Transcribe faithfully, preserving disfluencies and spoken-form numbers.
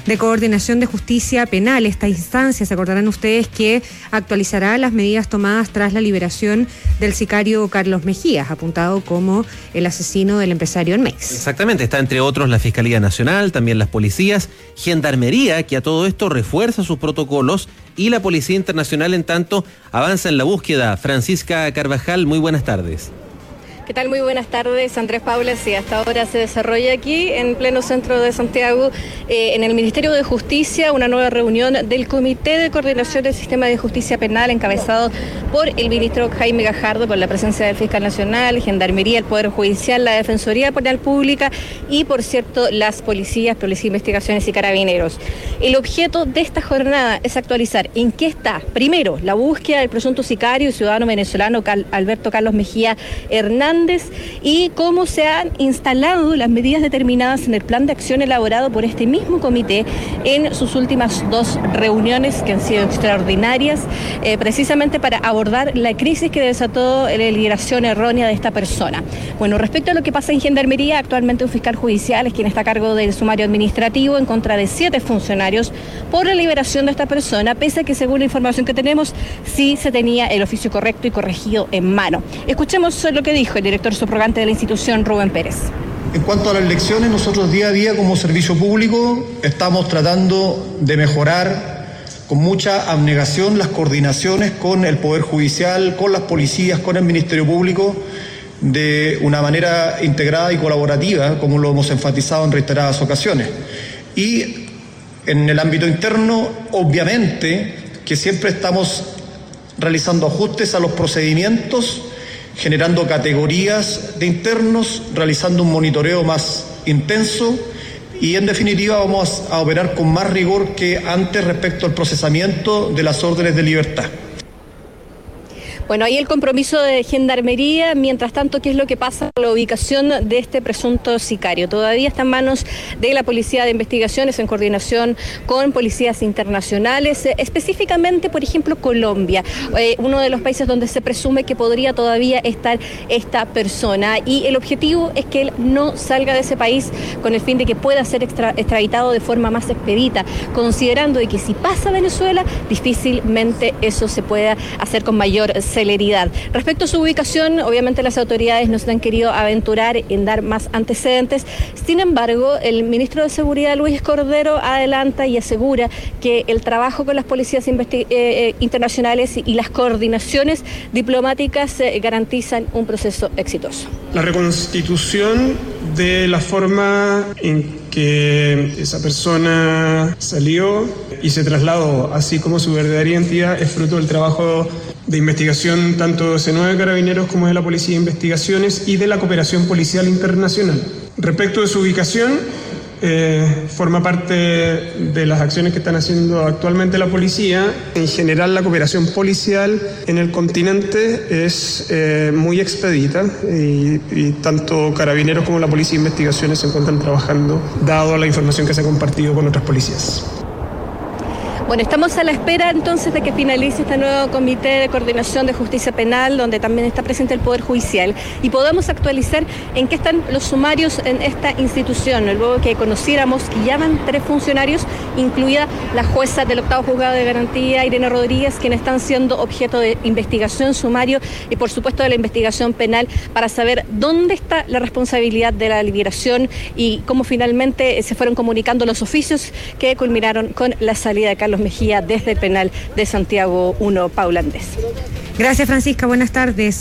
de Coordinación de Justicia Penal. Esta instancia, se acordarán ustedes, que actualizará las medidas tomadas tras la liberación del sicario Carlos Mejías, apuntado como el asesino del empresario en Mex. Exactamente, está entre otros la Fiscalía Nacional, también las policías, Gendarmería, que a todo esto refuerza sus protocolos, y la Policía Internacional, en tanto, avanza en la búsqueda. Francisca Carvajal, muy buenas tardes. ¿Qué tal? Muy buenas tardes, Andrés Paula. Sí, hasta ahora se desarrolla aquí, en pleno centro de Santiago, eh, en el Ministerio de Justicia, una nueva reunión del Comité de Coordinación del Sistema de Justicia Penal, encabezado por el ministro Jaime Gajardo, con la presencia del Fiscal Nacional, Gendarmería, el Poder Judicial, la Defensoría Penal Pública y, por cierto, las policías, Policía de Investigaciones y Carabineros. El objeto de esta jornada es actualizar en qué está, primero, la búsqueda del presunto sicario y ciudadano venezolano Cal- Alberto Carlos Mejía Hernández, y cómo se han instalado las medidas determinadas en el plan de acción elaborado por este mismo comité en sus últimas dos reuniones, que han sido extraordinarias, eh, precisamente para abordar la crisis que desató la liberación errónea de esta persona. Bueno, respecto a lo que pasa en Gendarmería, actualmente un fiscal judicial es quien está a cargo del sumario administrativo en contra de siete funcionarios por la liberación de esta persona, pese a que, según la información que tenemos, sí se tenía el oficio correcto y corregido en mano. Escuchemos lo que dijo el director subrogante de la institución, Rubén Pérez. En cuanto a las elecciones, nosotros día a día como servicio público estamos tratando de mejorar con mucha abnegación las coordinaciones con el Poder Judicial, con las policías, con el Ministerio Público, de una manera integrada y colaborativa, como lo hemos enfatizado en reiteradas ocasiones. Y en el ámbito interno, obviamente, que siempre estamos realizando ajustes a los procedimientos, generando categorías de internos, realizando un monitoreo más intenso y, en definitiva, vamos a operar con más rigor que antes respecto al procesamiento de las órdenes de libertad. Bueno, ahí el compromiso de Gendarmería. Mientras tanto, ¿qué es lo que pasa con la ubicación de este presunto sicario? Todavía está en manos de la Policía de Investigaciones en coordinación con policías internacionales, eh, específicamente, por ejemplo, Colombia, eh, uno de los países donde se presume que podría todavía estar esta persona. Y el objetivo es que él no salga de ese país con el fin de que pueda ser extra, extraditado de forma más expedita, considerando de que si pasa a Venezuela, difícilmente eso se pueda hacer con mayor celeridad. Respecto a su ubicación, obviamente las autoridades no se han querido aventurar en dar más antecedentes. Sin embargo, el ministro de Seguridad, Luis Cordero, adelanta y asegura que el trabajo con las policías investi- eh, internacionales y las coordinaciones diplomáticas eh, garantizan un proceso exitoso. La reconstitución de la forma en que esa persona salió y se trasladó, así como su verdadera identidad, es fruto del trabajo de investigación tanto de C nueve Carabineros como de la Policía de Investigaciones y de la Cooperación Policial Internacional. Respecto de su ubicación, eh, forma parte de las acciones que están haciendo actualmente la policía. En general, la cooperación policial en el continente es eh, muy expedita y, y tanto Carabineros como la Policía de Investigaciones se encuentran trabajando, dado la información que se ha compartido con otras policías. Bueno, estamos a la espera entonces de que finalice este nuevo Comité de Coordinación de Justicia Penal, donde también está presente el Poder Judicial, y podamos actualizar en qué están los sumarios en esta institución. Luego que conociéramos que ya van tres funcionarios, incluida la jueza del octavo juzgado de garantía, Irene Rodríguez, quienes están siendo objeto de investigación, sumario y, por supuesto, de la investigación penal, para saber dónde está la responsabilidad de la liberación y cómo finalmente se fueron comunicando los oficios que culminaron con la salida de Carlos Mejía desde el penal de Santiago uno, Paula Andrés. Gracias, Francisca. Buenas tardes.